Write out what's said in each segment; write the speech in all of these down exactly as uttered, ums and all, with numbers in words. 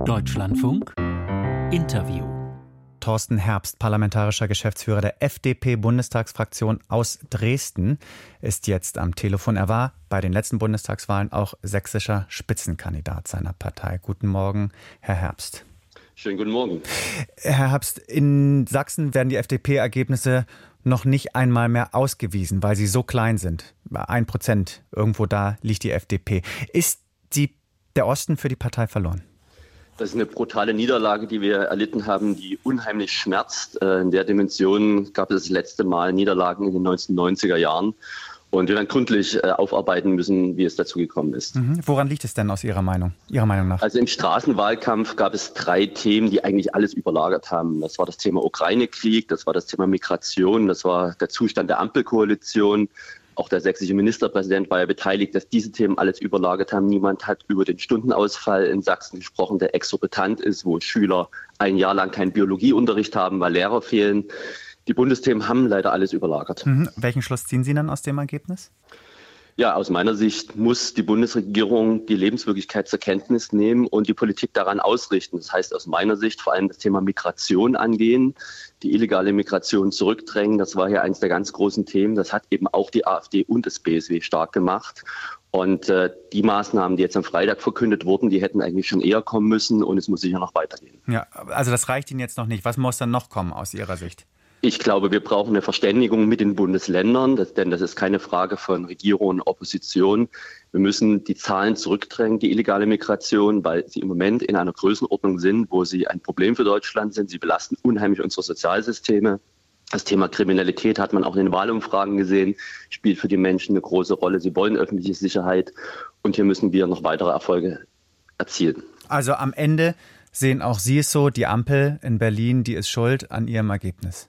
Deutschlandfunk Interview. Thorsten Herbst, parlamentarischer Geschäftsführer der F D P-Bundestagsfraktion aus Dresden, ist jetzt am Telefon. Er war bei den letzten Bundestagswahlen auch sächsischer Spitzenkandidat seiner Partei. Guten Morgen, Herr Herbst. Schönen guten Morgen. Herr Herbst, in Sachsen werden die F D P-Ergebnisse noch nicht einmal mehr ausgewiesen, weil sie so klein sind. Ein Prozent, irgendwo da liegt die F D P. Ist die, der Osten für die Partei verloren? Das ist eine brutale Niederlage, die wir erlitten haben, die unheimlich schmerzt. In der Dimension gab es das letzte Mal Niederlagen in den neunzehnhundertneunziger Jahren. Und wir werden gründlich aufarbeiten müssen, wie es dazu gekommen ist. Mhm. Woran liegt es denn aus Ihrer Meinung, Ihrer Meinung nach? Also im Straßenwahlkampf gab es drei Themen, die eigentlich alles überlagert haben. Das war das Thema Ukraine-Krieg, das war das Thema Migration, das war der Zustand der Ampelkoalition. Auch der sächsische Ministerpräsident war ja beteiligt, dass diese Themen alles überlagert haben. Niemand hat über den Stundenausfall in Sachsen gesprochen, der exorbitant ist, wo Schüler ein Jahr lang keinen Biologieunterricht haben, weil Lehrer fehlen. Die Bundesthemen haben leider alles überlagert. Mhm. Welchen Schluss ziehen Sie dann aus dem Ergebnis? Ja, aus meiner Sicht muss die Bundesregierung die Lebenswirklichkeit zur Kenntnis nehmen und die Politik daran ausrichten. Das heißt aus meiner Sicht vor allem das Thema Migration angehen, die illegale Migration zurückdrängen. Das war hier eines der ganz großen Themen. Das hat eben auch die AfD und das B S W stark gemacht. Und äh, die Maßnahmen, die jetzt am Freitag verkündet wurden, die hätten eigentlich schon eher kommen müssen und es muss sicher noch weitergehen. Ja, also das reicht Ihnen jetzt noch nicht. Was muss dann noch kommen aus Ihrer Sicht? Ich glaube, wir brauchen eine Verständigung mit den Bundesländern, das, denn das ist keine Frage von Regierung und Opposition. Wir müssen die Zahlen zurückdrängen, die illegale Migration, weil sie im Moment in einer Größenordnung sind, wo sie ein Problem für Deutschland sind. Sie belasten unheimlich unsere Sozialsysteme. Das Thema Kriminalität hat man auch in den Wahlumfragen gesehen, spielt für die Menschen eine große Rolle. Sie wollen öffentliche Sicherheit und hier müssen wir noch weitere Erfolge erzielen. Also am Ende sehen auch Sie es so, die Ampel in Berlin, die ist schuld an ihrem Ergebnis.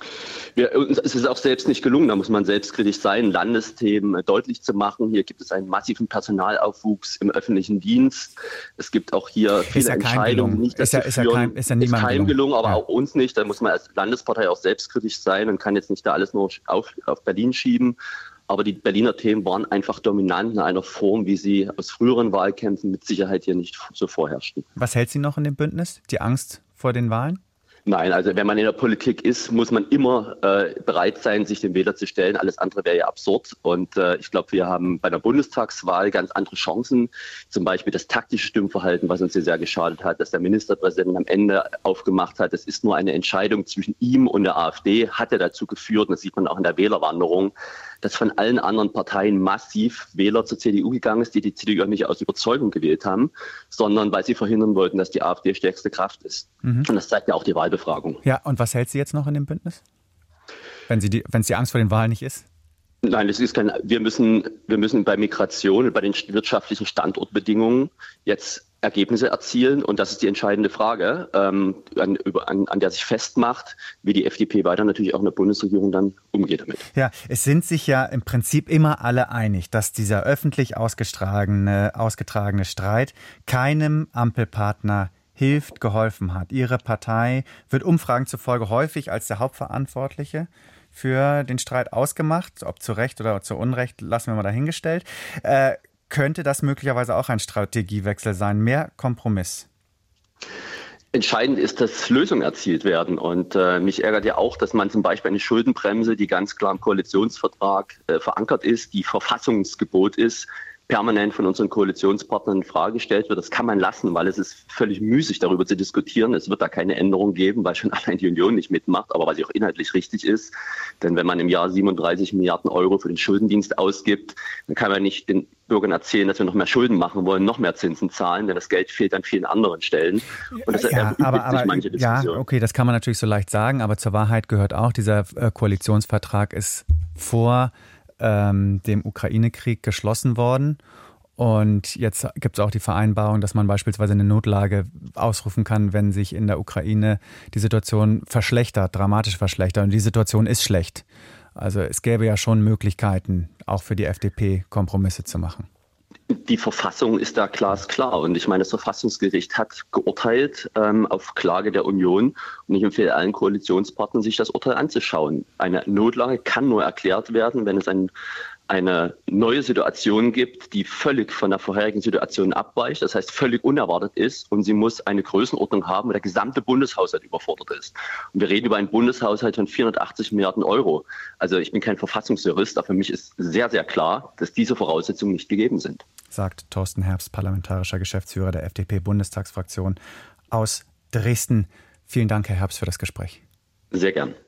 Ja, es ist auch selbst nicht gelungen, da muss man selbstkritisch sein, Landesthemen deutlich zu machen. Hier gibt es einen massiven Personalaufwuchs im öffentlichen Dienst. Es gibt auch hier viele ja Entscheidungen, die nicht dazu ist ja, ist ja kein, ist ja ist keinem gelungen, gelungen, aber ja. Auch uns nicht. Da muss man als Landespartei auch selbstkritisch sein und kann jetzt nicht da alles nur auf, auf Berlin schieben. Aber die Berliner Themen waren einfach dominant in einer Form, wie sie aus früheren Wahlkämpfen mit Sicherheit hier nicht so vorherrschten. Was hält Sie noch in dem Bündnis? Die Angst vor den Wahlen? Nein, also wenn man in der Politik ist, muss man immer äh, bereit sein, sich dem Wähler zu stellen. Alles andere wäre ja absurd. Und äh, ich glaube, wir haben bei der Bundestagswahl ganz andere Chancen. Zum Beispiel das taktische Stimmverhalten, was uns hier sehr geschadet hat, dass der Ministerpräsident am Ende aufgemacht hat. Das ist nur eine Entscheidung zwischen ihm und der AfD, hat er dazu geführt, und das sieht man auch in der Wählerwanderung, dass von allen anderen Parteien massiv Wähler zur C D U gegangen ist, die die C D U nicht aus Überzeugung gewählt haben, sondern weil sie verhindern wollten, dass die AfD stärkste Kraft ist. Mhm. Und das zeigt ja auch die Wahlbefragung. Ja, und was hält Sie jetzt noch in dem Bündnis? Wenn Sie die, wenn es die Angst vor den Wahlen nicht ist? Nein, es ist kein, wir müssen, wir müssen bei Migration und bei den wirtschaftlichen Standortbedingungen jetzt Ergebnisse erzielen. Und das ist die entscheidende Frage, ähm, an, an, an der sich festmacht, wie die F D P weiter natürlich auch in der Bundesregierung dann umgeht damit. Ja, es sind sich ja im Prinzip immer alle einig, dass dieser öffentlich ausgetragene, ausgetragene Streit keinem Ampelpartner hilft, geholfen hat. Ihre Partei wird Umfragen zufolge häufig als der Hauptverantwortliche für den Streit ausgemacht. Ob zu Recht oder zu Unrecht, lassen wir mal dahingestellt. Äh, könnte das möglicherweise auch ein Strategiewechsel sein? Mehr Kompromiss? Entscheidend ist, dass Lösungen erzielt werden. Und äh, mich ärgert ja auch, dass man zum Beispiel eine Schuldenbremse, die ganz klar im Koalitionsvertrag äh, verankert ist, die Verfassungsgebot ist, permanent von unseren Koalitionspartnern in Frage gestellt wird. Das kann man lassen, weil es ist völlig müßig, darüber zu diskutieren. Es wird da keine Änderung geben, weil schon allein die Union nicht mitmacht, aber was auch inhaltlich richtig ist. Denn wenn man im Jahr siebenunddreißig Milliarden Euro für den Schuldendienst ausgibt, dann kann man nicht den Bürgern erzählen, dass wir noch mehr Schulden machen wollen, noch mehr Zinsen zahlen, denn das Geld fehlt an vielen anderen Stellen. Und das ja, aber, aber, sich manche Diskussionen. Ja, okay, das kann man natürlich so leicht sagen, aber zur Wahrheit gehört auch, dieser äh, Koalitionsvertrag ist vor ähm, dem Ukraine-Krieg geschlossen worden. Und jetzt gibt es auch die Vereinbarung, dass man beispielsweise eine Notlage ausrufen kann, wenn sich in der Ukraine die Situation verschlechtert, dramatisch verschlechtert. Und die Situation ist schlecht. Also es gäbe ja schon Möglichkeiten, auch für die F D P Kompromisse zu machen. Die Verfassung ist da glasklar. Und ich meine, das Verfassungsgericht hat geurteilt ähm, auf Klage der Union. Und ich empfehle allen Koalitionspartnern, sich das Urteil anzuschauen. Eine Notlage kann nur erklärt werden, wenn es ein eine neue Situation gibt, die völlig von der vorherigen Situation abweicht, das heißt völlig unerwartet ist, und sie muss eine Größenordnung haben, wo der gesamte Bundeshaushalt überfordert ist. Und wir reden über einen Bundeshaushalt von vierhundertachtzig Milliarden Euro. Also ich bin kein Verfassungsjurist, aber für mich ist sehr, sehr klar, dass diese Voraussetzungen nicht gegeben sind. Sagt Thorsten Herbst, parlamentarischer Geschäftsführer der F D P-Bundestagsfraktion aus Dresden. Vielen Dank, Herr Herbst, für das Gespräch. Sehr gern.